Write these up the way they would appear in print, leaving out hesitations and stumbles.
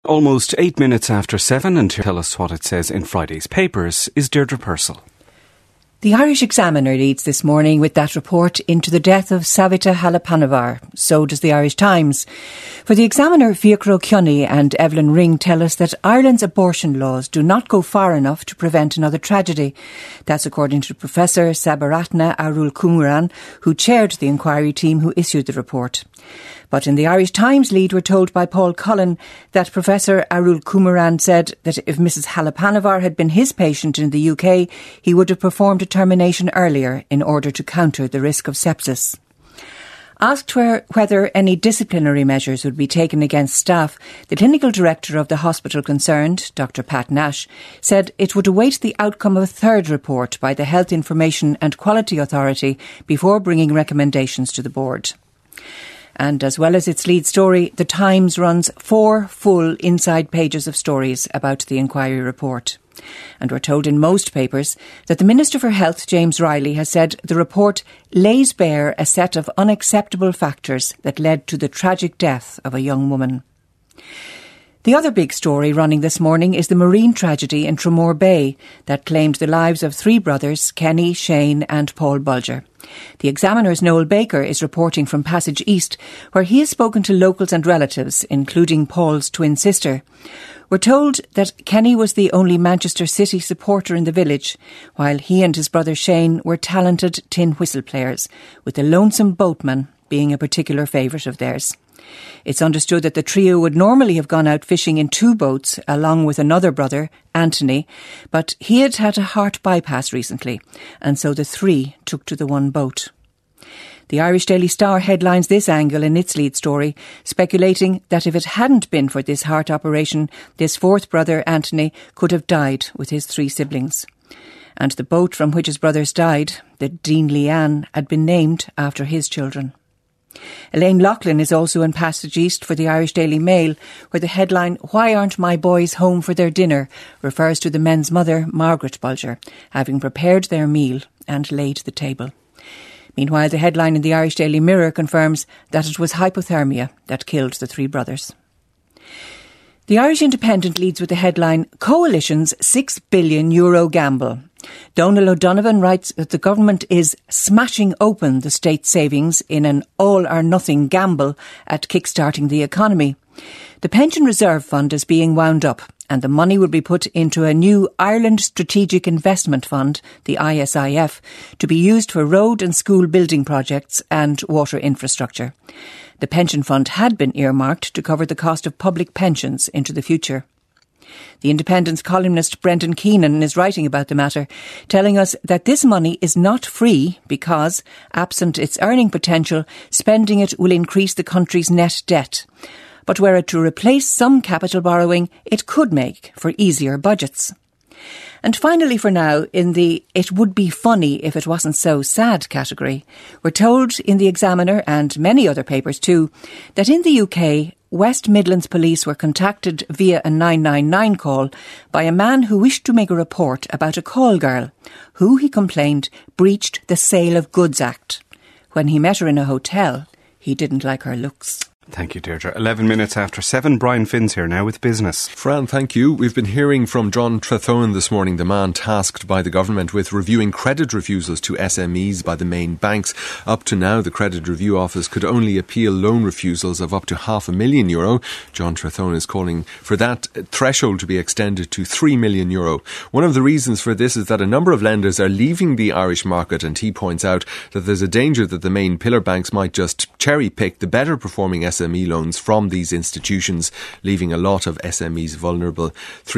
Almost 8 minutes after 7, and to tell us what it says in Friday's papers is Deirdre Purcell. The Irish Examiner leads this morning with that report into the death of Savita Halappanavar. So does the Irish Times. For the Examiner, Fiachra O'Keoney and Evelyn Ring tell us that Ireland's abortion laws do not go far enough to prevent another tragedy. That's according to Professor Sabaratna Arulkumaran, who chaired the inquiry team who issued the report. But in the Irish Times lead, we're told by Paul Cullen that Professor Arulkumaran said that if Mrs Halappanavar had been his patient in the UK, he would have performed a termination earlier in order to counter the risk of sepsis. Asked whether any disciplinary measures would be taken against staff, the clinical director of the hospital concerned, Dr Pat Nash, said it would await the outcome of a third report by the Health Information and Quality Authority before bringing recommendations to the board. And as well as its lead story, The Times runs 4 full inside pages of stories about the inquiry report. And we're told in most papers that the Minister for Health, James Riley, has said the report lays bare a set of unacceptable factors that led to the tragic death of a young woman. The other big story running this morning is the marine tragedy in Tramore Bay that claimed the lives of 3 brothers, Kenny, Shane and Paul Bulger. The Examiner's Noel Baker is reporting from Passage East, where he has spoken to locals and relatives, including Paul's twin sister. We're told that Kenny was the only Manchester City supporter in the village, while he and his brother Shane were talented tin whistle players, with the Lonesome Boatman being a particular favourite of theirs. It's understood that the trio would normally have gone out fishing in 2 boats along with another brother, Anthony, but he had had a heart bypass recently, and so the 3 took to the one boat. The Irish Daily Star headlines this angle in its lead story, speculating that if it hadn't been for this heart operation, this 4th brother, Anthony, could have died with his 3 siblings. And the boat from which his brothers died, the Dean Leanne, had been named after his children. Elaine Loughlin is also in Passage East for the Irish Daily Mail, where the headline, "Why aren't my boys home for their dinner?" refers to the men's mother, Margaret Bulger, having prepared their meal and laid the table. Meanwhile, the headline in the Irish Daily Mirror confirms that it was hypothermia that killed the 3 brothers. The Irish Independent leads with the headline, "Coalition's €6 billion gamble." Donal O'Donovan writes that the government is smashing open the state savings in an all-or-nothing gamble at kickstarting the economy. The Pension Reserve Fund is being wound up, and the money will be put into a new Ireland Strategic Investment Fund, the ISIF, to be used for road and school building projects and water infrastructure. The pension fund had been earmarked to cover the cost of public pensions into the future. The Independent's columnist Brendan Keenan is writing about the matter, telling us that this money is not free because, absent its earning potential, spending it will increase the country's net debt. But were it to replace some capital borrowing, it could make for easier budgets. And finally for now, in the "it would be funny if it wasn't so sad" category, we're told in the Examiner and many other papers too, that in the UK, West Midlands Police were contacted via a 999 call by a man who wished to make a report about a call girl who, he complained, breached the Sale of Goods Act. When he met her in a hotel, he didn't like her looks. Thank you, Deirdre. 11 minutes after 7, Brian Finn's here now with business. Fran, thank you. We've been hearing from John Trethone this morning, the man tasked by the government with reviewing credit refusals to SMEs by the main banks. Up to now, the Credit Review Office could only appeal loan refusals of up to €500,000. John Trethone is calling for that threshold to be extended to €3 million. One of the reasons for this is that a number of lenders are leaving the Irish market, and he points out that there's a danger that the main pillar banks might just cherry-pick the better performing SME loans from these institutions, leaving a lot of SMEs vulnerable.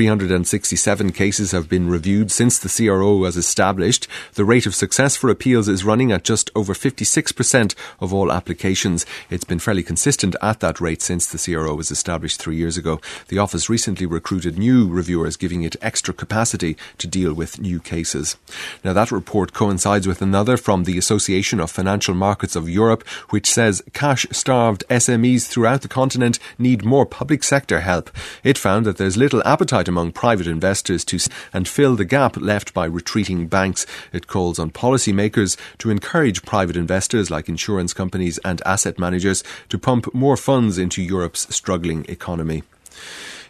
367 cases have been reviewed since the CRO was established. The rate of success for appeals is running at just over 56% of all applications. It's been fairly consistent at that rate since the CRO was established 3 years ago. The office recently recruited new reviewers, giving it extra capacity to deal with new cases. Now, that report coincides with another from the Association of Financial Markets of Europe, which says cash-starved SMEs throughout the continent need more public sector help. It found that there's little appetite among private investors to and fill the gap left by retreating banks. It calls on policymakers to encourage private investors like insurance companies and asset managers to pump more funds into Europe's struggling economy.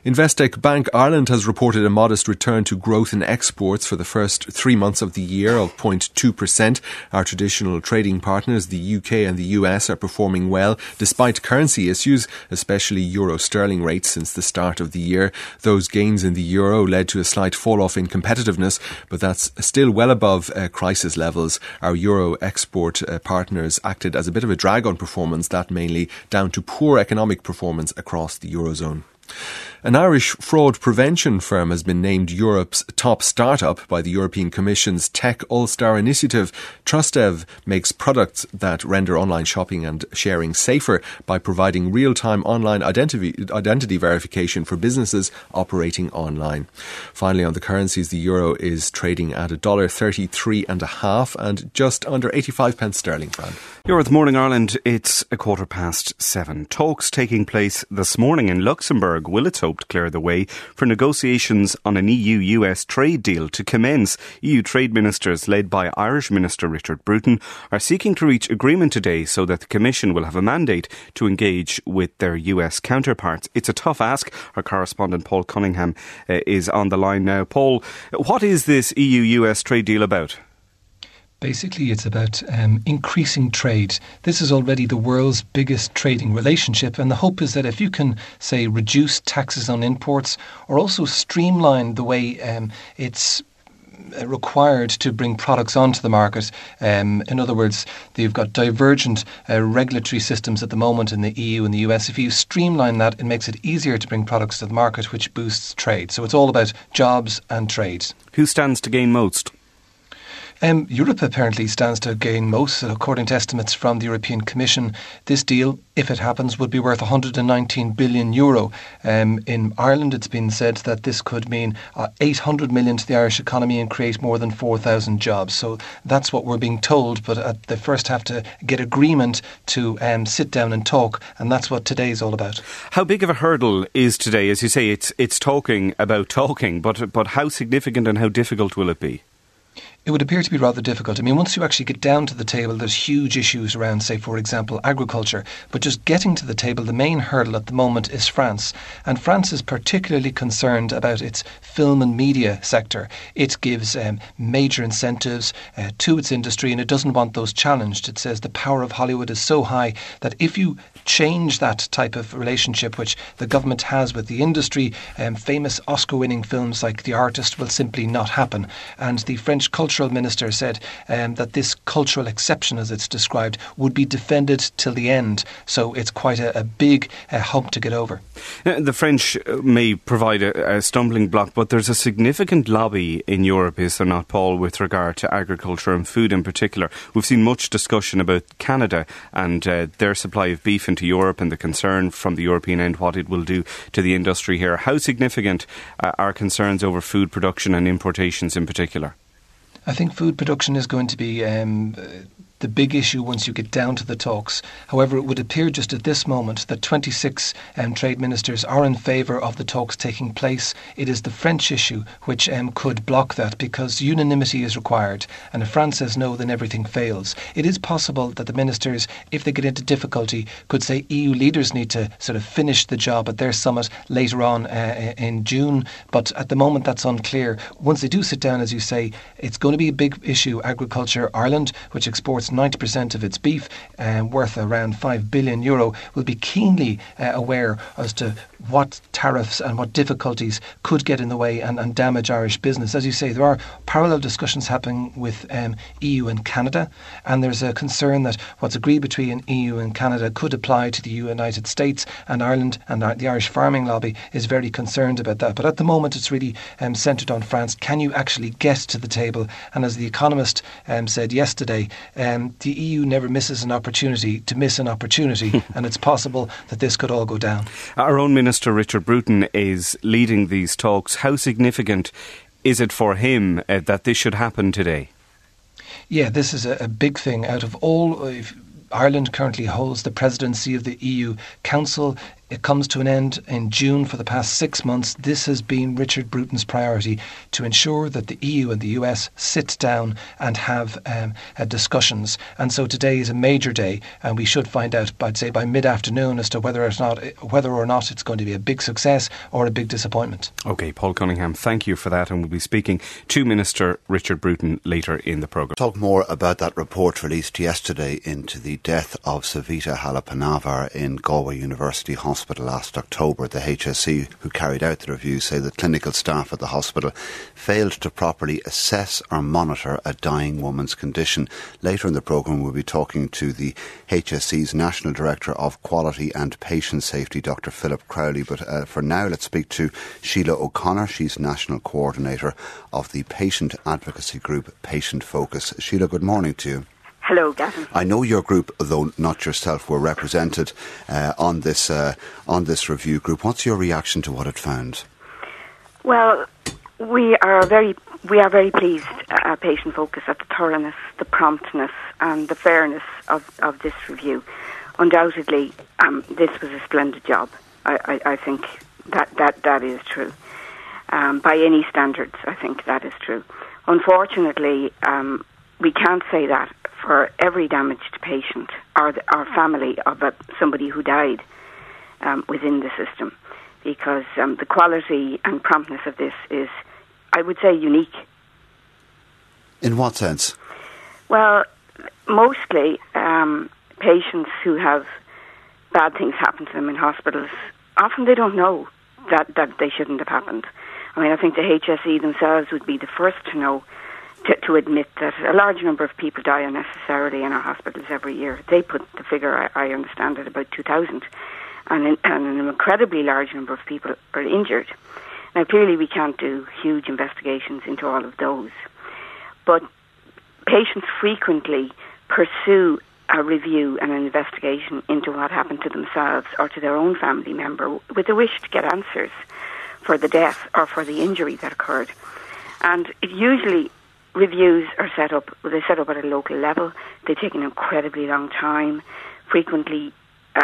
Investec Bank Ireland has reported a modest return to growth in exports for the first 3 months of the year of 0.2%. Our traditional trading partners, the UK and the US, are performing well despite currency issues, especially euro-sterling rates since the start of the year. Those gains in the euro led to a slight fall-off in competitiveness, but that's still well above crisis levels. Our euro export partners acted as a bit of a drag on performance, that mainly down to poor economic performance across the eurozone. An Irish fraud prevention firm has been named Europe's top startup by the European Commission's Tech All-Star Initiative. Trustev makes products that render online shopping and sharing safer by providing real-time online identity verification for businesses operating online. Finally, on the currencies, the euro is trading at $1.33.5 and just under 85 pence sterling, Fran. You're with Morning Ireland. It's 7:15. Talks taking place this morning in Luxembourg will, it's hoped, clear the way for negotiations on an EU-US trade deal to commence. EU trade ministers, led by Irish Minister Richard Bruton, are seeking to reach agreement today so that the Commission will have a mandate to engage with their US counterparts. It's a tough ask. Our correspondent Paul Cunningham is on the line now. Paul, what is this EU-US trade deal about? Basically, it's about increasing trade. This is already the world's biggest trading relationship, and the hope is that if you can, say, reduce taxes on imports or also streamline the way it's required to bring products onto the market. In other words, you've got divergent regulatory systems at the moment in the EU and the US. If you streamline that, it makes it easier to bring products to the market, which boosts trade. So it's all about jobs and trade. Who stands to gain most? Europe apparently stands to gain most. According to estimates from the European Commission, this deal, if it happens, would be worth €119 billion. In Ireland, it's been said that this could mean 800 million to the Irish economy and create more than 4,000 jobs. So that's what we're being told, but they first have to get agreement to sit down and talk, and that's what today is all about. How big of a hurdle is today? As you say, it's talking about talking, but how significant and how difficult will it be? It would appear to be rather difficult. I mean, once you actually get down to the table, there's huge issues around, say, for example, agriculture. But just getting to the table, the main hurdle at the moment is France. And France is particularly concerned about its film and media sector. It gives major incentives to its industry, and it doesn't want those challenged. It says the power of Hollywood is so high that if you change that type of relationship which the government has with the industry, famous Oscar-winning films like The Artist will simply not happen. And the French cultural minister said that this cultural exception, as it's described, would be defended till the end. So it's quite a big hump to get over. The French may provide a stumbling block, but there's a significant lobby in Europe, is there not, Paul, with regard to agriculture and food in particular? We've seen much discussion about Canada and their supply of beef into Europe and the concern from the European end what it will do to the industry here. How significant are concerns over food production and importations in particular? I think food production is going to be the big issue once you get down to the talks. However, it would appear just at this moment that 26 trade ministers are in favour of the talks taking place. It is the French issue which could block that because unanimity is required. And if France says no, then everything fails. It is possible that the ministers, if they get into difficulty, could say EU leaders need to sort of finish the job at their summit later on in June. But at the moment, that's unclear. Once they do sit down, as you say, it's going to be a big issue. Agriculture, Ireland, which exports 90% of its beef, worth around €5 billion, will be keenly aware as to what tariffs and what difficulties could get in the way and damage Irish business. As you say, there are parallel discussions happening with EU and Canada, and there's a concern that what's agreed between EU and Canada could apply to the United States, and Ireland and the Irish farming lobby is very concerned about that. But at the moment it's really centred on France. Can you actually get to the table? And as The Economist said yesterday, the EU never misses an opportunity to miss an opportunity, and it's possible that this could all go down. Our own Minister Richard Bruton is leading these talks. How significant is it for him that this should happen today? Yeah, this is a big thing. Out of all, Ireland currently holds the presidency of the EU Council. It comes to an end in June. For the past 6 months, this has been Richard Bruton's priority, to ensure that the EU and the US sit down and have discussions. And so today is a major day, and we should find out, I'd say, by mid-afternoon as to whether or not it's going to be a big success or a big disappointment. OK, Paul Cunningham, thank you for that, and we'll be speaking to Minister Richard Bruton later in the programme. Talk more about that report released yesterday into the death of Savita Halappanavar in Galway University Hospital last October. The HSE who carried out the review say that clinical staff at the hospital failed to properly assess or monitor a dying woman's condition. Later in the programme we'll be talking to the HSE's National Director of Quality and Patient Safety, Dr Philip Crowley. But for now, let's speak to Sheila O'Connor. She's National Coordinator of the patient advocacy group Patient Focus. Sheila, good morning to you. Hello, Gavin. I know your group, though not yourself, were represented on this review group. What's your reaction to what it found? Well, we are very pleased at Patient Focus at the thoroughness, the promptness and the fairness of this review. Undoubtedly, this was a splendid job. I think that is true. By any standards, I think that is true. Unfortunately, we can't say that for every damaged patient or family of somebody who died within the system, because the quality and promptness of this is, I would say, unique. In what sense? Well, mostly patients who have bad things happen to them in hospitals, often they don't know that they shouldn't have happened. I mean, I think the HSE themselves would be the first to know, to admit that a large number of people die unnecessarily in our hospitals every year. They put the figure, I understand, at about 2,000. And an incredibly large number of people are injured. Now, clearly we can't do huge investigations into all of those. But patients frequently pursue a review and an investigation into what happened to themselves or to their own family member with a wish to get answers for the death or for the injury that occurred. And it usually, reviews are set up at a local level. They take an incredibly long time, frequently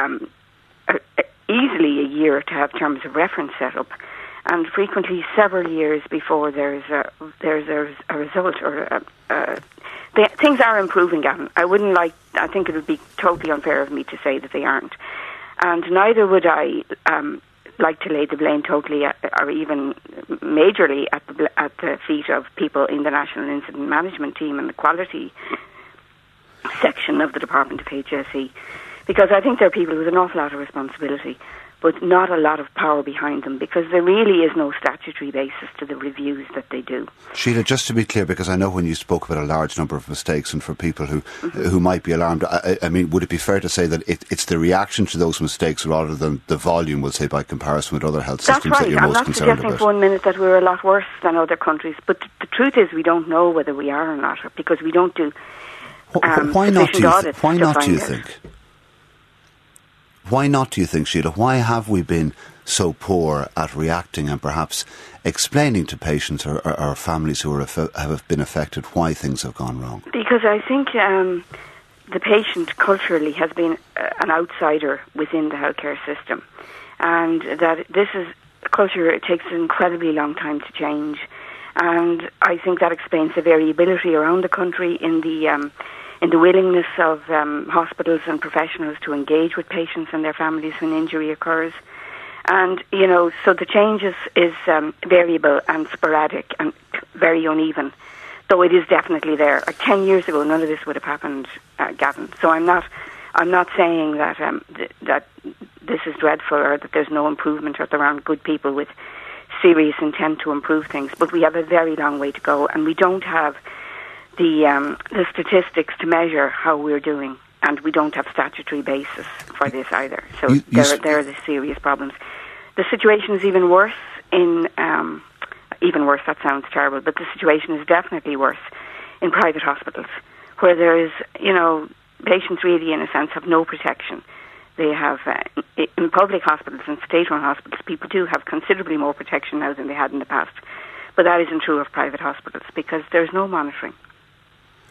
easily a year to have terms of reference set up, and frequently several years before there's a result or things are improving, Gavin. I think it would be totally unfair of me to say that they aren't, and neither would I like to lay the blame totally or even majorly at the feet of people in the National Incident Management Team and the quality section of the Department of HSE, because I think they're people with an awful lot of responsibility, but not a lot of power behind them, because there really is no statutory basis to the reviews that they do. Sheila, just to be clear, because I know when you spoke about a large number of mistakes, and for people who might be alarmed, I mean, would it be fair to say that it's the reaction to those mistakes rather than the volume, we'll say, by comparison with other health systems that you're most concerned about? I'm not suggesting for 1 minute that we're a lot worse than other countries, but the truth is we don't know whether we are or not, because we don't do why not, do you think? Why not, do you think, Sheila? Why have we been so poor at reacting and perhaps explaining to patients or families who have been affected why things have gone wrong? Because I think the patient culturally has been an outsider within the healthcare system, and that this is a culture, it takes an incredibly long time to change, and I think that explains the variability around the country in the willingness of hospitals and professionals to engage with patients and their families when injury occurs. And, so the change is variable and sporadic and very uneven, though it is definitely there. 10 years ago, none of this would have happened, Gavin. So I'm not saying that that this is dreadful or that there's no improvement or there aren't good people with serious intent to improve things, but we have a very long way to go, and we don't have the statistics to measure how we're doing, and we don't have statutory basis for this either. So there are the serious problems. The situation is even worse even worse, that sounds terrible, but the situation is definitely worse in private hospitals, where there is, patients really, in a sense, have no protection. They have, in public hospitals and state-run hospitals, people do have considerably more protection now than they had in the past. But that isn't true of private hospitals because there's no monitoring.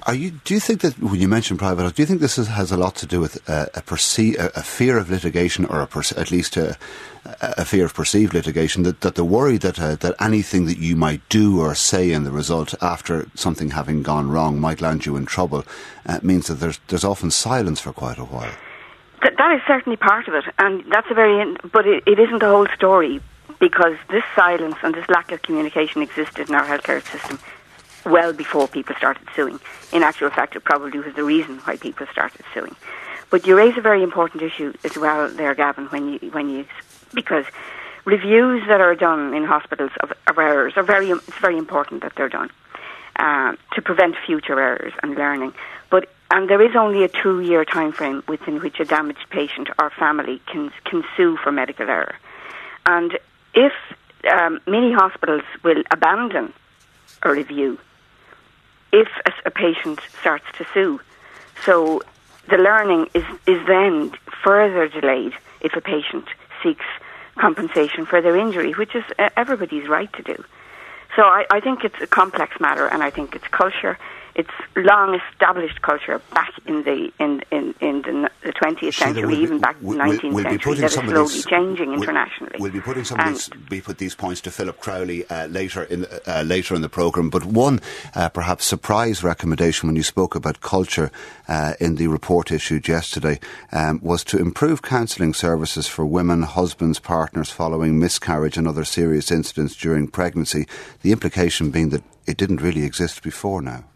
Do you think that when you mention private health, do you think this has a lot to do with a fear of litigation, or at least a fear of perceived litigation? That the worry that anything that you might do or say in the result after something having gone wrong might land you in trouble means that there's often silence for quite a while. That is certainly part of it, and that's but it isn't the whole story, because this silence and this lack of communication existed in our healthcare system well before people started suing. In actual fact, it probably was the reason why people started suing. But you raise a very important issue as well there, Gavin, because reviews that are done in hospitals of errors it's very important that they're done to prevent future errors and learning. And there is only a 2-year time frame within which a damaged patient or family can sue for medical error. And if many hospitals will abandon a review if a patient starts to sue, so the learning is then further delayed if a patient seeks compensation for their injury, which is everybody's right to do. So I think it's a complex matter, and I think it's culture. It's long-established culture back in the 20th century, even back in the 19th century, that is slowly changing internationally. We'll be putting put these points to Philip Crowley later in the programme. But one perhaps surprise recommendation when you spoke about culture in the report issued yesterday was to improve counselling services for women, husbands, partners following miscarriage and other serious incidents during pregnancy. The implication being that it didn't really exist before now.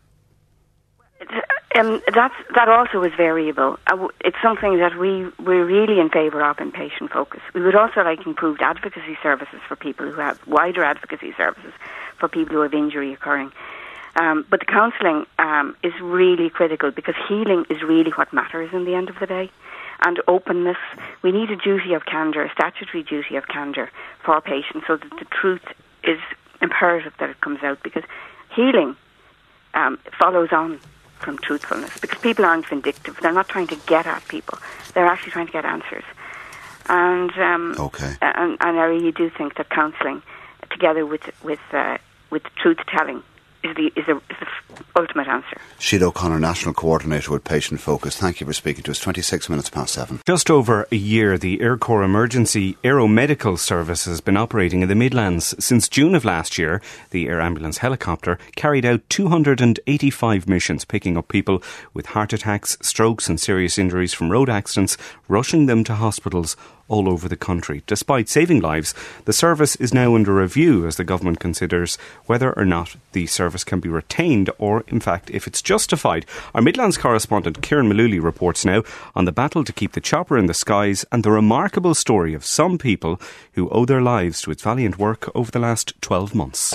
That also is variable. It's something that we're really in favour of in patient focus. We would also like improved advocacy services for people who have wider advocacy services for people who have injury occurring. But the counselling is really critical, because healing is really what matters in the end of the day. And openness. We need a duty of candour, a statutory duty of candour for patients, so that the truth is imperative that it comes out, because healing follows on from truthfulness, because people aren't vindictive. They're not trying to get at people. They're actually trying to get answers. And and I really do think that counselling, together with truth telling, is the ultimate answer. Sinead O'Connor, National Coordinator with Patient Focus. Thank you for speaking to us. 26 minutes past 7. Just over a year, the Air Corps Emergency Aeromedical Service has been operating in the Midlands. Since June of last year, the air ambulance helicopter carried out 285 missions, picking up people with heart attacks, strokes and serious injuries from road accidents, rushing them to hospitals all over the country. Despite saving lives, the service is now under review as the government considers whether or not the service can be retained, or in fact if it's justified. Our Midlands correspondent Kieran Malooly reports now on the battle to keep the chopper in the skies and the remarkable story of some people who owe their lives to its valiant work over the last 12 months.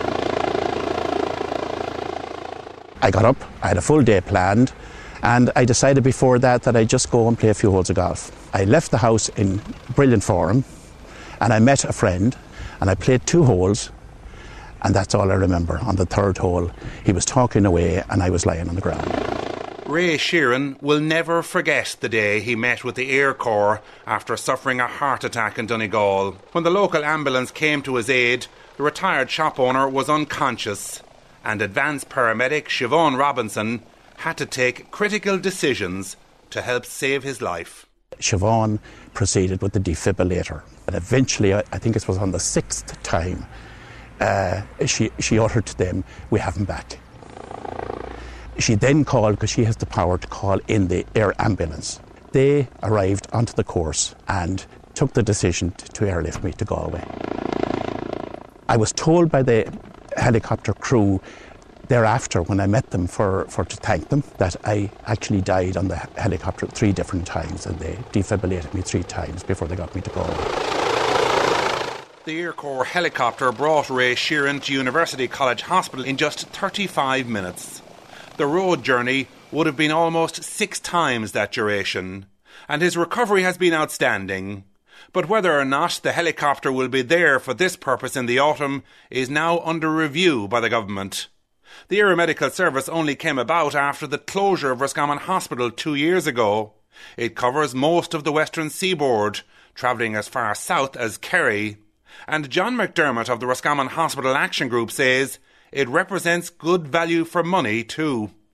I got up, I had a full day planned, and I decided before that I'd just go and play a few holes of golf. I left the house in brilliant form, and I met a friend, and I played 2 holes, and that's all I remember. On the 3rd hole, he was talking away, and I was lying on the ground. Ray Sheeran will never forget the day he met with the Air Corps after suffering a heart attack in Donegal. When the local ambulance came to his aid, the retired shop owner was unconscious, and advanced paramedic Siobhan Robinson had to take critical decisions to help save his life. Siobhan proceeded with the defibrillator, and eventually, I think it was on the 6th time, she uttered to them, "We have him back." She then called, because she has the power to call in the air ambulance. They arrived onto the course and took the decision to airlift me to Galway. I was told by the helicopter crew thereafter, when I met them for to thank them, that I actually died on the helicopter 3 different times, and they defibrillated me 3 times before they got me to Galway. The Air Corps helicopter brought Ray Sheeran to University College Hospital in just 35 minutes. The road journey would have been almost 6 times that duration, and his recovery has been outstanding. But whether or not the helicopter will be there for this purpose in the autumn is now under review by the government. The Aeromedical Service only came about after the closure of Roscommon Hospital 2 years ago. It covers most of the western seaboard, travelling as far south as Kerry. And John McDermott of the Roscommon Hospital Action Group says it represents good value for money too.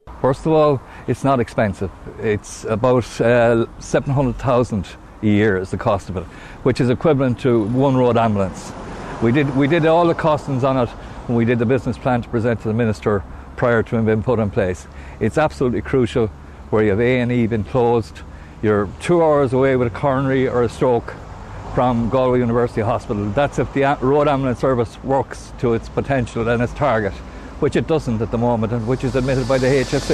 First of all, it's not expensive. It's about 700,000 a year is the cost of it, which is equivalent to one road ambulance. We did all the costings on it when we did the business plan to present to the Minister prior to him being put in place. It's absolutely crucial where you have A&E been closed. You're 2 hours away with a coronary or a stroke from Galway University Hospital. That's if the road ambulance service works to its potential and its target, which it doesn't at the moment, and which is admitted by the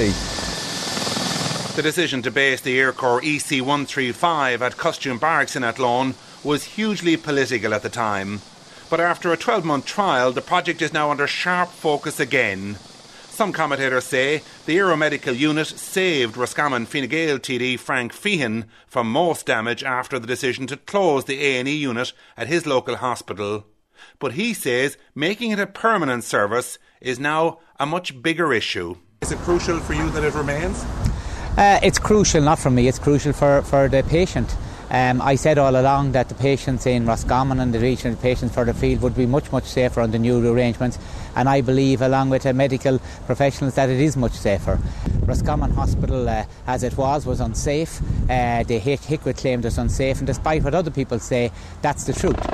HSE. The decision to base the Air Corps EC-135 at Costume Barracks in Athlone was hugely political at the time. But after a 12-month trial, the project is now under sharp focus again. Some commentators say the aeromedical unit saved Roscommon Fine Gael TD Frank Feehan from most damage after the decision to close the A&E unit at his local hospital. But he says making it a permanent service is now a much bigger issue. Is it crucial for you that it remains? It's crucial, not for me, it's crucial for the patient. I said all along that the patients in Roscommon and the regional patients further afield would be much, much safer under new arrangements, and I believe, along with medical professionals, that it is much safer. Roscommon Hospital, as it was unsafe. The HICWA claimed it's unsafe, and despite what other people say, that's the truth.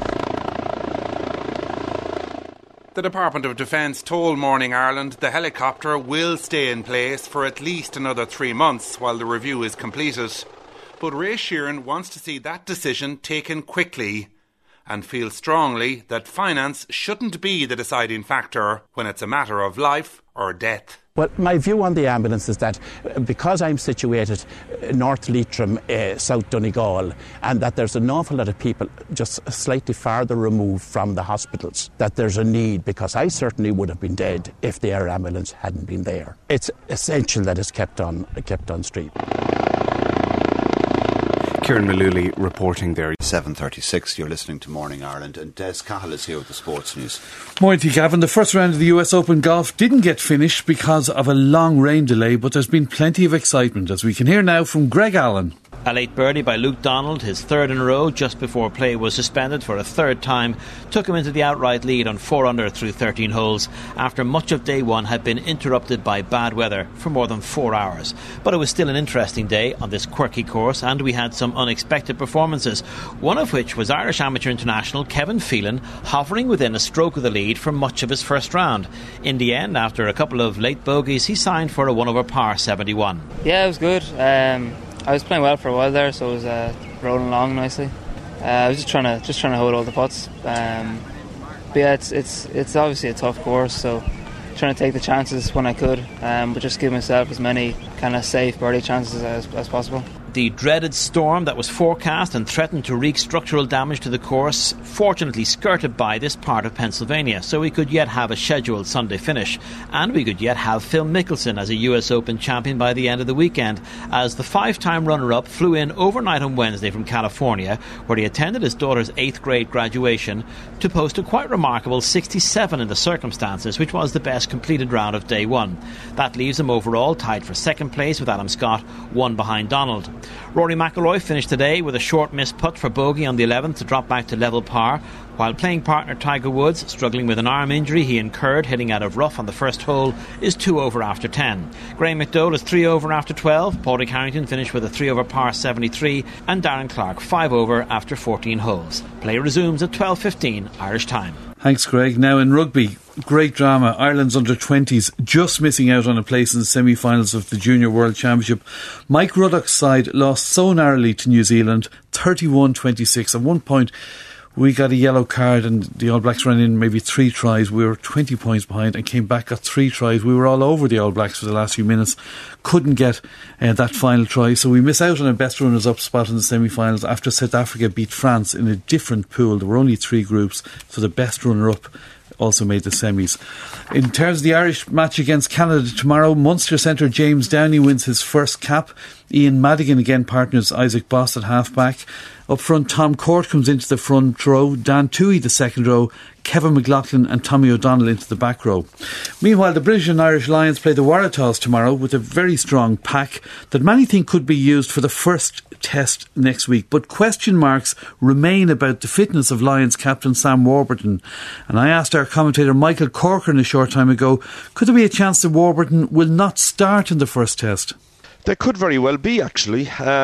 The Department of Defence told Morning Ireland the helicopter will stay in place for at least another 3 months while the review is completed. But Ray Sheeran wants to see that decision taken quickly and feels strongly that finance shouldn't be the deciding factor when it's a matter of life or death. Well, my view on the ambulance is that because I'm situated North Leitrim, South Donegal, and that there's an awful lot of people just slightly farther removed from the hospitals, that there's a need, because I certainly would have been dead if the air ambulance hadn't been there. It's essential that it's kept on stream. Kieran Malooly reporting there. 7:36, you're listening to Morning Ireland, and Des Cahill is here with the sports news. Morning to you, Gavin. The first round of the US Open golf didn't get finished because of a long rain delay, but there's been plenty of excitement, as we can hear now from Greg Allen. A late birdie by Luke Donald, his third in a row, just before play was suspended for a third time, took him into the outright lead on 4 under through 13 holes after much of day one had been interrupted by bad weather for more than 4 hours. But it was still an interesting day on this quirky course, and we had some unexpected performances, one of which was Irish amateur international Kevin Phelan hovering within a stroke of the lead for much of his first round. In the end, after a couple of late bogeys, he signed for a 1 par 71. Yeah, it was good. I was playing well for a while there, so it was rolling along nicely. I was just trying to hold all the putts. But yeah, it's obviously a tough course, so trying to take the chances when I could, but just give myself as many kind of safe birdie chances as possible. The dreaded storm that was forecast and threatened to wreak structural damage to the course fortunately skirted by this part of Pennsylvania, so we could yet have a scheduled Sunday finish, and we could yet have Phil Mickelson as a US Open champion by the end of the weekend, as the 5-time runner-up flew in overnight on Wednesday from California, where he attended his daughter's 8th grade graduation, to post a quite remarkable 67 in the circumstances, which was the best completed round of day one. That leaves him overall tied for second place with Adam Scott, 1 behind Donald. Rory McIlroy finished today with a short missed putt for bogey on the 11th to drop back to level par, while playing partner Tiger Woods, struggling with an arm injury he incurred hitting out of rough on the first hole, is 2 over after 10. Graham McDowell is 3 over after 12, Padraig Harrington finished with a 3 over par 73, and Darren Clark 5 over after 14 holes. Play resumes at 12:15 Irish time. Thanks, Greg. Now in rugby, great drama. Ireland's under-20s just missing out on a place in the semi-finals of the Junior World Championship. Mike Ruddock's side lost so narrowly to New Zealand, 31-26. At one point, we got a yellow card and the All Blacks ran in maybe 3 tries. We were 20 points behind and came back, got 3 tries. We were all over the All Blacks for the last few minutes. Couldn't get that final try. So we miss out on a best runners-up spot in the semi-finals after South Africa beat France in a different pool. There were only 3 groups, so the best runner-up also made the semis. In terms of the Irish match against Canada tomorrow, Munster centre James Downey wins his first cap. Ian Madigan again partners Isaac Boss at half-back. Up front, Tom Court comes into the front row, Dan Toohey the second row, Kevin McLaughlin and Tommy O'Donnell into the back row. Meanwhile, the British and Irish Lions play the Waratahs tomorrow with a very strong pack that many think could be used for the first test next week. But question marks remain about the fitness of Lions captain Sam Warburton. And I asked our commentator Michael Corcoran a short time ago, could there be a chance that Warburton will not start in the first test? There could very well be, actually.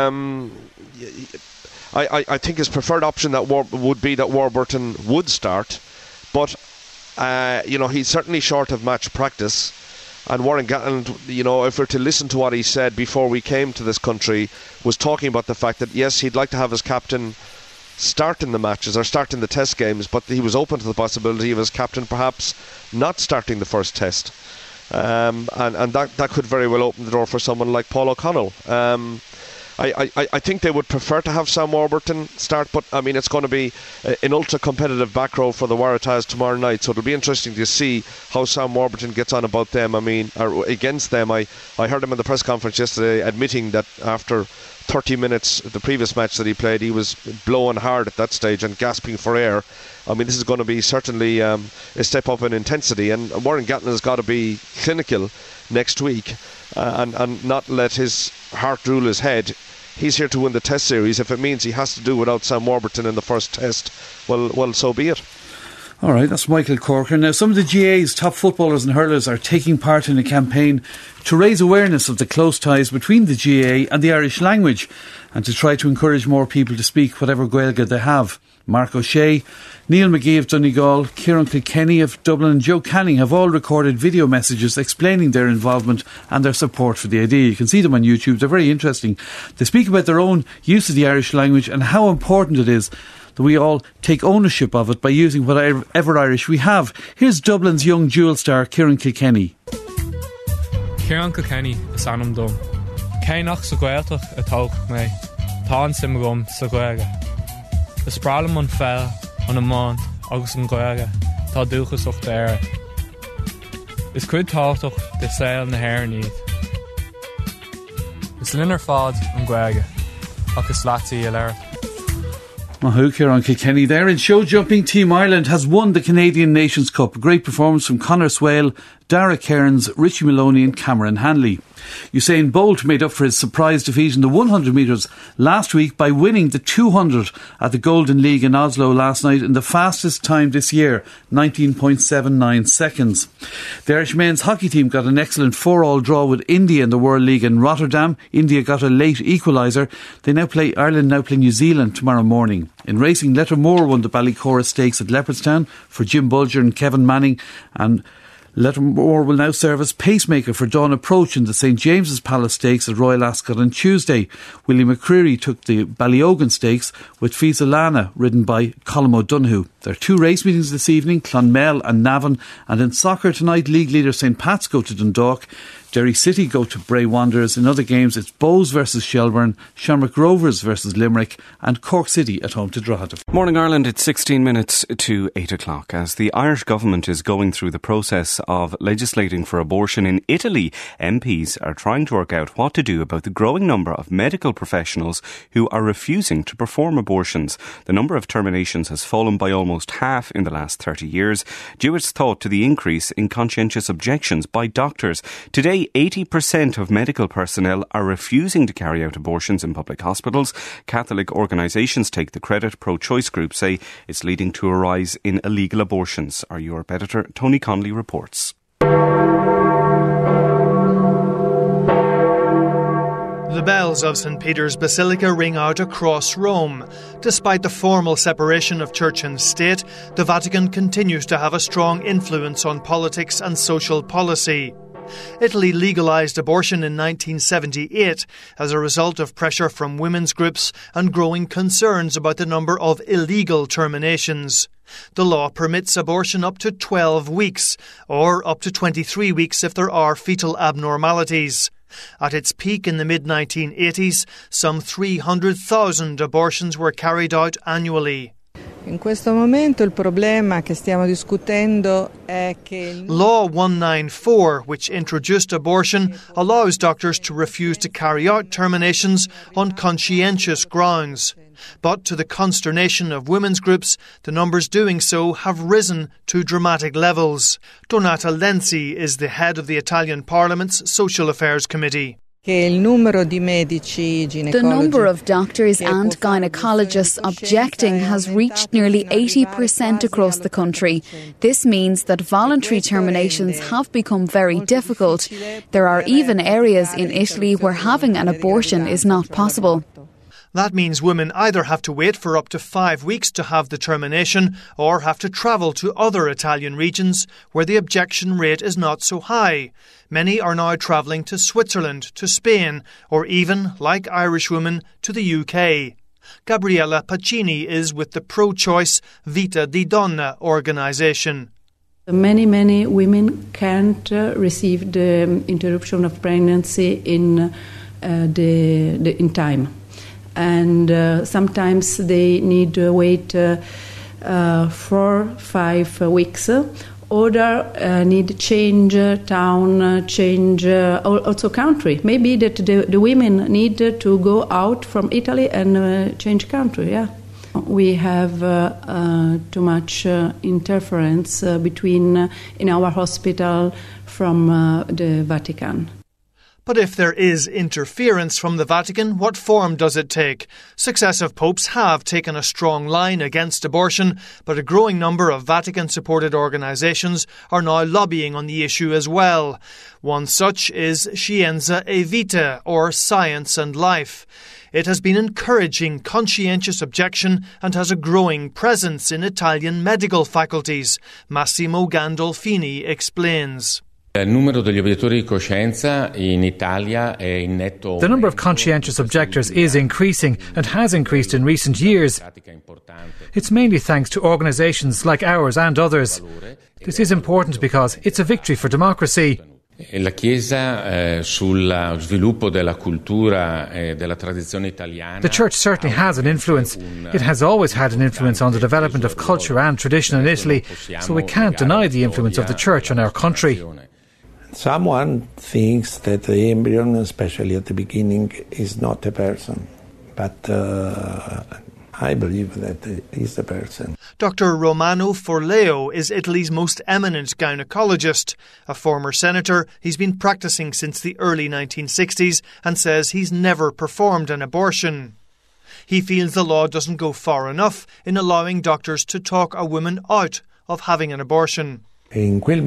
I think his preferred option would be that Warburton would start, but he's certainly short of match practice. And Warren Gatland, if we're to listen to what he said before we came to this country, was talking about the fact that yes, he'd like to have his captain start in the matches or start in the test games, but he was open to the possibility of his captain perhaps not starting the first test. And that could very well open the door for someone like Paul O'Connell. I think they would prefer to have Sam Warburton start, but I mean it's going to be an ultra competitive back row for the Waratahs tomorrow night, so it'll be interesting to see how Sam Warburton gets on about them. Or against them. I heard him in the press conference yesterday admitting that after 30 minutes the previous match that he played, he was blowing hard at that stage and gasping for air. I mean, this is going to be certainly a step up in intensity, and Warren Gatland has got to be clinical next week and not let his heart rule his head. He's here to win the test series. If it means he has to do without Sam Warburton in the first test, well, so be it. Alright, that's Michael Corcoran. Now, some of the GAA's top footballers and hurlers are taking part in a campaign to raise awareness of the close ties between the GAA and the Irish language, and to try to encourage more people to speak whatever Gaeilge they have. Mark O'Shea, Neil McGee of Donegal, Kieran Kilkenny of Dublin and Joe Canning have all recorded video messages explaining their involvement and their support for the idea. You can see them on YouTube. They're very interesting. They speak about their own use of the Irish language and how important it is that we all take ownership of it by using whatever Irish we have. Here's Dublin's young dual star Kieran Kilkenny. Kieran Kilkenny is anam dom. Céinach sa Gaeltach a tóg mé. Tá an simagum sa Gaeilge. Is bralam an fel an amán agus an Gaeilge. Tá dúchas och d'éire. Is cuid táchtach de saoil na hair níd. Is linnar fád an Gaeilge agus látaí a léir. Mahou Kieran Kilkenny there. In show jumping, Team Ireland has won the Canadian Nations Cup. A great performance from Conor Swale, Dara Cairns, Richie Maloney and Cameron Hanley. Usain Bolt made up for his surprise defeat in the 100 metres last week by winning the 200 at the Golden League in Oslo last night in the fastest time this year, 19.79 seconds. The Irish men's hockey team got an excellent 4-all draw with India in the World League in Rotterdam. India got a late equaliser. Ireland now play New Zealand tomorrow morning. In racing, Lettermore won the Ballycora Stakes at Leopardstown for Jim Bulger and Kevin Manning, and Lettermore will now serve as pacemaker for Dawn Approach in the St James's Palace Stakes at Royal Ascot on Tuesday. Willie McCreary took the Ballyogan Stakes with Fíosa ridden by Colm O'Donoghue. There are two race meetings this evening, Clonmel and Navan, and in soccer tonight, league leader St Pat's go to Dundalk, Derry City go to Bray Wanderers. In other games, it's Bows versus Shelbourne, Shamrock Rovers versus Limerick, and Cork City at home to Drogheda. Morning Ireland, it's 16 minutes to 8 o'clock. As the Irish government is going through the process of legislating for abortion in Italy, MPs are trying to work out what to do about the growing number of medical professionals who are refusing to perform abortions. The number of terminations has fallen by almost half in the last 30 years, due its thought to the increase in conscientious objections by doctors. Today, 80% of medical personnel are refusing to carry out abortions in public hospitals. Catholic organisations take the credit. Pro-choice groups say it's leading to a rise in illegal abortions. Our Europe editor Tony Connolly reports. The bells of St. Peter's Basilica ring out across Rome. Despite the formal separation of church and state, the Vatican continues to have a strong influence on politics and social policy. Italy legalised abortion in 1978 as a result of pressure from women's groups and growing concerns about the number of illegal terminations. The law permits abortion up to 12 weeks, or up to 23 weeks if there are fetal abnormalities. At its peak in the mid-1980s, some 300,000 abortions were carried out annually. In questo momento il problema che stiamo discutendo è che Law 194, which introduced abortion, allows doctors to refuse to carry out terminations on conscientious grounds. But to the consternation of women's groups, the numbers doing so have risen to dramatic levels. Donata Lenzi is the head of the Italian Parliament's Social Affairs Committee. The number of doctors and gynecologists objecting has reached nearly 80% across the country. This means that voluntary terminations have become very difficult. There are even areas in Italy where having an abortion is not possible. That means women either have to wait for up to 5 weeks to have the termination or have to travel to other Italian regions where the objection rate is not so high. Many are now travelling to Switzerland, to Spain, or even, like Irish women, to the UK. Gabriella Pacini is with the pro-choice Vita di Donna organisation. Many women can't receive the interruption of pregnancy in time. And sometimes they need to wait 4-5 weeks. Other need change town, change also country. Maybe that the women need to go out from Italy and change country. Yeah, we have too much interference between in our hospital from the Vatican. But if there is interference from the Vatican, what form does it take? Successive popes have taken a strong line against abortion, but a growing number of Vatican-supported organisations are now lobbying on the issue as well. One such is Scienza e Vita, or Science and Life. It has been encouraging conscientious objection and has a growing presence in Italian medical faculties. Massimo Gandolfini explains. The number of conscientious objectors is increasing and has increased in recent years. It's mainly thanks to organisations like ours and others. This is important because it's a victory for democracy. La Chiesa sul sviluppo della cultura e della tradizione italiana. The Church certainly has an influence. It has always had an influence on the development of culture and tradition in Italy, so we can't deny the influence of the Church on our country. Someone thinks that the embryo, especially at the beginning, is not a person, but I believe that it is a person. Dr. Romano Forleo is Italy's most eminent gynecologist. A former senator, he's been practicing since the early 1960s and says he's never performed an abortion. He feels the law doesn't go far enough in allowing doctors to talk a woman out of having an abortion. Right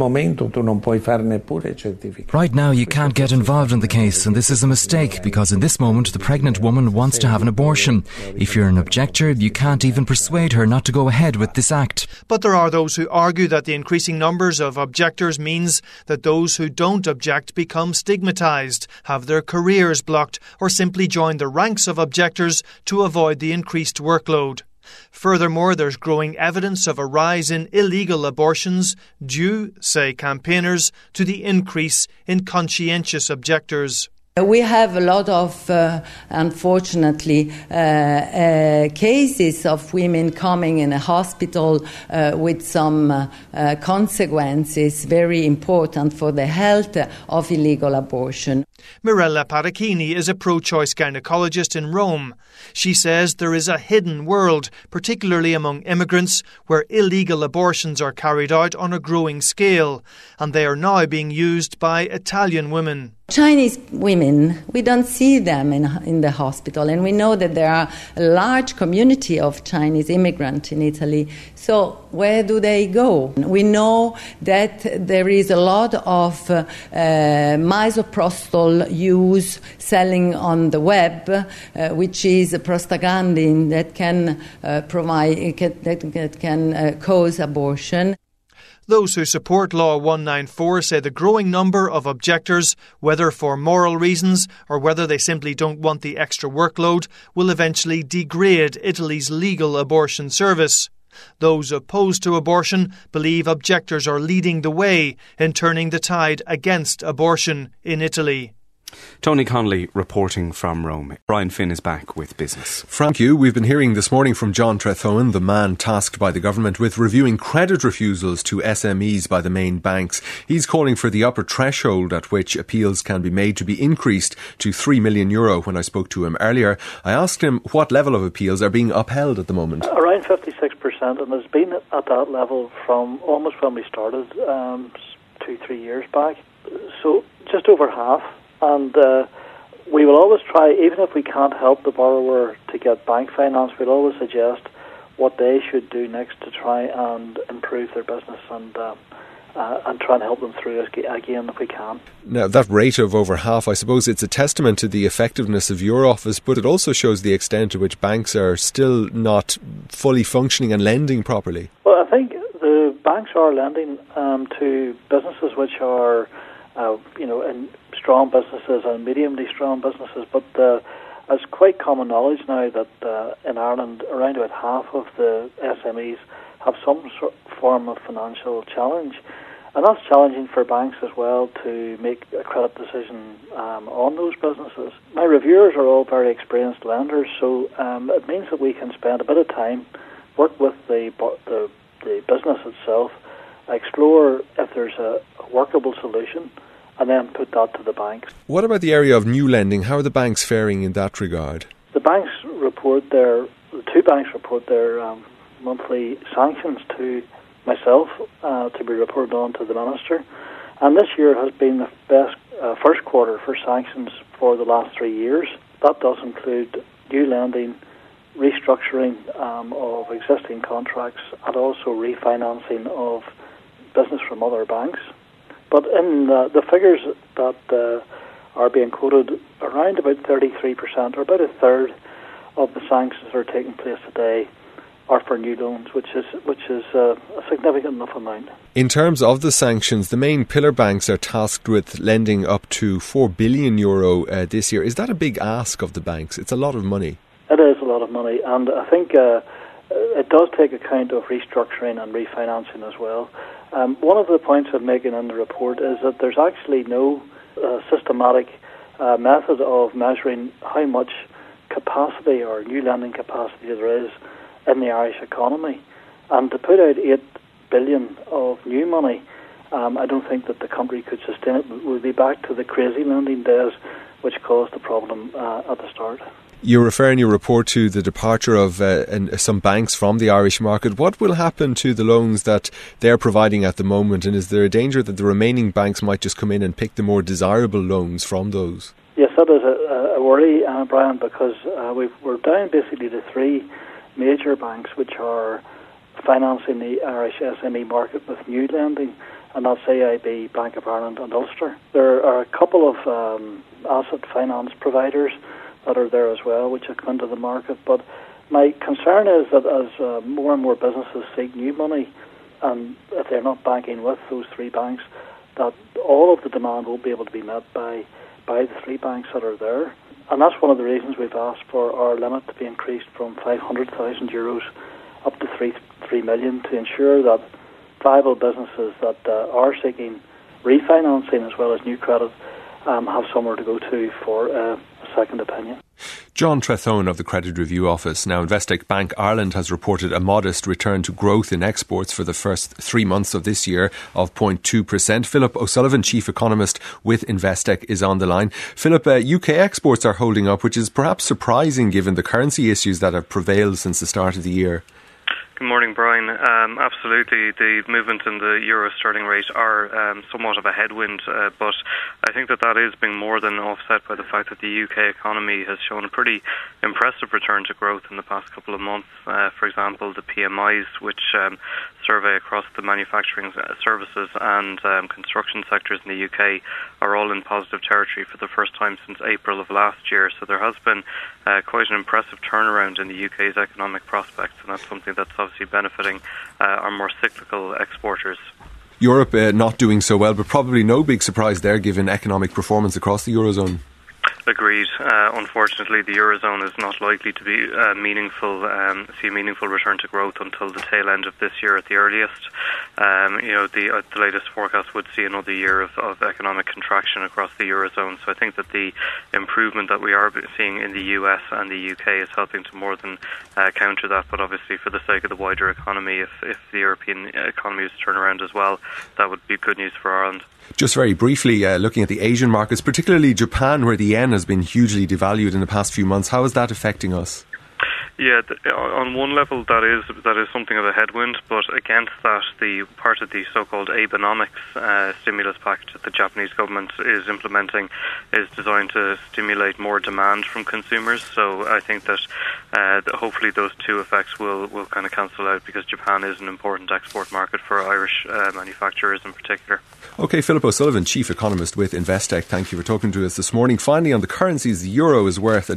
now you can't get involved in the case, and this is a mistake because in this moment the pregnant woman wants to have an abortion. If you're an objector, you can't even persuade her not to go ahead with this act. But there are those who argue that the increasing numbers of objectors means that those who don't object become stigmatised, have their careers blocked, or simply join the ranks of objectors to avoid the increased workload. Furthermore, there's growing evidence of a rise in illegal abortions due, say campaigners, to the increase in conscientious objectors. We have a lot of, unfortunately, cases of women coming in a hospital with some consequences very important for the health of illegal abortion. Mirella Paracchini is a pro-choice gynecologist in Rome. She says there is a hidden world, particularly among immigrants, where illegal abortions are carried out on a growing scale, and they are now being used by Italian women. Chinese women, we don't see them in the hospital, and we know that there are a large community of Chinese immigrants in Italy. So where do they go? We know that there is a lot of misoprostol use selling on the web, which is a prostaglandin that can cause abortion. Those who support Law 194 say the growing number of objectors, whether for moral reasons or whether they simply don't want the extra workload, will eventually degrade Italy's legal abortion service. Those opposed to abortion believe objectors are leading the way in turning the tide against abortion in Italy. Tony Connolly reporting from Rome. Brian Finn is back with business. Thank you. We've been hearing this morning from John Trethone, the man tasked by the government with reviewing credit refusals to SMEs by the main banks. He's calling for the upper threshold at which appeals can be made to be increased to €3 million. When I spoke to him earlier, I asked him what level of appeals are being upheld at the moment. Around 56%, and it's been at that level from almost when we started 2-3 years back. So just over half. And we will always try, even if we can't help the borrower to get bank finance, we'll always suggest what they should do next to try and improve their business and try and help them through again if we can. Now, that rate of over half, I suppose it's a testament to the effectiveness of your office, but it also shows the extent to which banks are still not fully functioning and lending properly. Well, I think the banks are lending to businesses which are, in strong businesses and mediumly strong businesses, but it's quite common knowledge now that in Ireland around about half of the SMEs have some form of financial challenge, and that's challenging for banks as well to make a credit decision on those businesses. My reviewers are all very experienced lenders, so it means that we can spend a bit of time, work with the business itself, explore if there's a workable solution, and then put that to the banks. What about the area of new lending? How are the banks faring in that regard? The two banks report their monthly sanctions to myself to be reported on to the Minister. And this year has been the best first quarter for sanctions for the last 3 years. That does include new lending, restructuring of existing contracts, and also refinancing of business from other banks. But in the figures that are being quoted, around about 33%, or about a third of the sanctions that are taking place today, are for new loans, which is a significant enough amount. In terms of the sanctions, the main pillar banks are tasked with lending up to €4 billion this year. Is that a big ask of the banks? It's a lot of money. It is a lot of money, and I think it does take account of restructuring and refinancing as well. One of the points I'm making in the report is that there's actually no systematic method of measuring how much capacity or new lending capacity there is in the Irish economy. And to put out €8 billion of new money, I don't think that the country could sustain it. We'll be back to the crazy lending days which caused the problem at the start. You refer in your report to the departure of some banks from the Irish market. What will happen to the loans that they're providing at the moment, and is there a danger that the remaining banks might just come in and pick the more desirable loans from those? Yes, that is a worry, Brian, because we're down basically to three major banks which are financing the Irish SME market with new lending, and that's AIB, Bank of Ireland and Ulster. There are a couple of asset finance providers that are there as well, which have come into the market. But my concern is that as more and more businesses seek new money, and if they're not banking with those three banks, that all of the demand won't be able to be met by the three banks that are there. And that's one of the reasons we've asked for our limit to be increased from €500,000 up to $3 million to ensure that viable businesses that are seeking refinancing as well as new credit have somewhere to go to for a second opinion. John Trethone of the Credit Review Office. Now, Investec Bank Ireland has reported a modest return to growth in exports for the first 3 months of this year of 0.2%. Philip O'Sullivan, Chief Economist with Investec, is on the line. Philip, UK exports are holding up, which is perhaps surprising given the currency issues that have prevailed since the start of the year. Good morning, Brian. Absolutely, the movement in the euro-sterling rate are somewhat of a headwind, but I think that is being more than offset by the fact that the UK economy has shown a pretty impressive return to growth in the past couple of months. For example, the PMIs, which survey across the manufacturing services and construction sectors in the UK, are all in positive territory for the first time since April of last year. So there has been quite an impressive turnaround in the UK's economic prospects, and that's something that's obviously benefiting our more cyclical exporters. Europe not doing so well, but probably no big surprise there given economic performance across the Eurozone. Agreed. Unfortunately, the Eurozone is not likely to be see a meaningful return to growth until the tail end of this year at the earliest. The latest forecast would see another year of economic contraction across the Eurozone. So I think that the improvement that we are seeing in the US and the UK is helping to more than counter that. But obviously, for the sake of the wider economy, if the European economy is to turn around as well, that would be good news for Ireland. Just very briefly, looking at the Asian markets, particularly Japan, where the yen has been hugely devalued in the past few months, how is that affecting us? Yeah, on one level that is something of a headwind, but against that, the part of the so-called Abenomics stimulus package that the Japanese government is implementing is designed to stimulate more demand from consumers. So I think that hopefully those two effects will kind of cancel out, because Japan is an important export market for Irish manufacturers in particular. OK, Philip O'Sullivan, Chief Economist with Investec, thank you for talking to us this morning. Finally, on the currencies, the euro is worth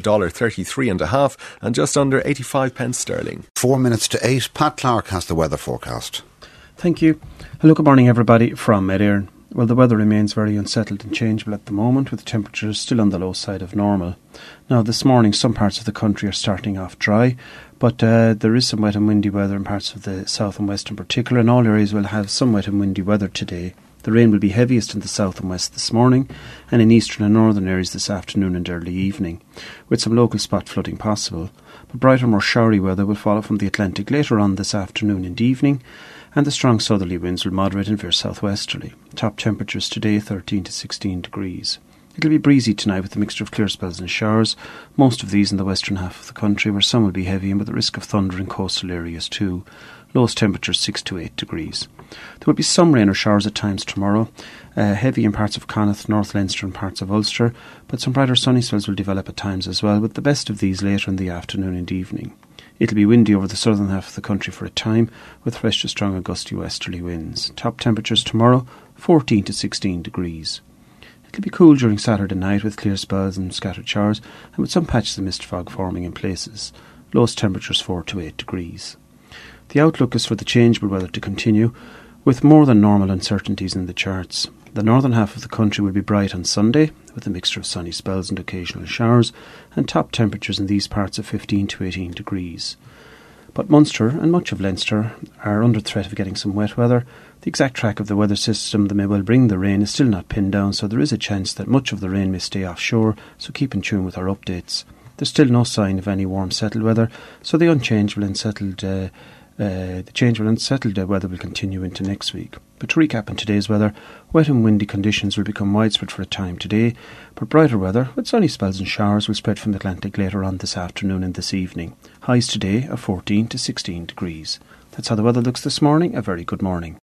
$1.33.5 and just under 85 pence sterling. 4 minutes to 8. Pat Clark has the weather forecast. Thank you. Hello, good morning everybody from Medairn. Well, the weather remains very unsettled and changeable at the moment, with temperatures still on the low side of normal. Now, this morning some parts of the country are starting off dry, but there is some wet and windy weather in parts of the south and west in particular, and all areas will have some wet and windy weather today. The rain will be heaviest in the south and west this morning, and in eastern and northern areas this afternoon and early evening, with some local spot flooding possible. But brighter, more showery weather will follow from the Atlantic later on this afternoon and evening, and the strong southerly winds will moderate and veer southwesterly. Top temperatures today 13 to 16 degrees. It'll be breezy tonight with a mixture of clear spells and showers, most of these in the western half of the country, where some will be heavy and with the risk of thunder in coastal areas too. Lowest temperatures 6 to 8 degrees. There will be some rain or showers at times tomorrow, heavy in parts of Connacht, North Leinster and parts of Ulster, but some brighter sunny spells will develop at times as well, with the best of these later in the afternoon and evening. It'll be windy over the southern half of the country for a time, with fresh to strong and gusty westerly winds. Top temperatures tomorrow 14 to 16 degrees. It'll be cool during Saturday night with clear spells and scattered showers, and with some patches of mist fog forming in places. Lowest temperatures 4 to 8 degrees. The outlook is for the changeable weather to continue, with more than normal uncertainties in the charts. The northern half of the country will be bright on Sunday, with a mixture of sunny spells and occasional showers, and top temperatures in these parts of 15 to 18 degrees. But Munster and much of Leinster are under threat of getting some wet weather. The exact track of the weather system that may well bring the rain is still not pinned down, so there is a chance that much of the rain may stay offshore, so keep in tune with our updates. There's still no sign of any warm settled weather, so the unchangeable and settled weather will continue into next week. But to recap on today's weather, wet and windy conditions will become widespread for a time today, but brighter weather with sunny spells and showers will spread from the Atlantic later on this afternoon and this evening. Highs today of 14 to 16 degrees. That's how the weather looks this morning. A very good morning.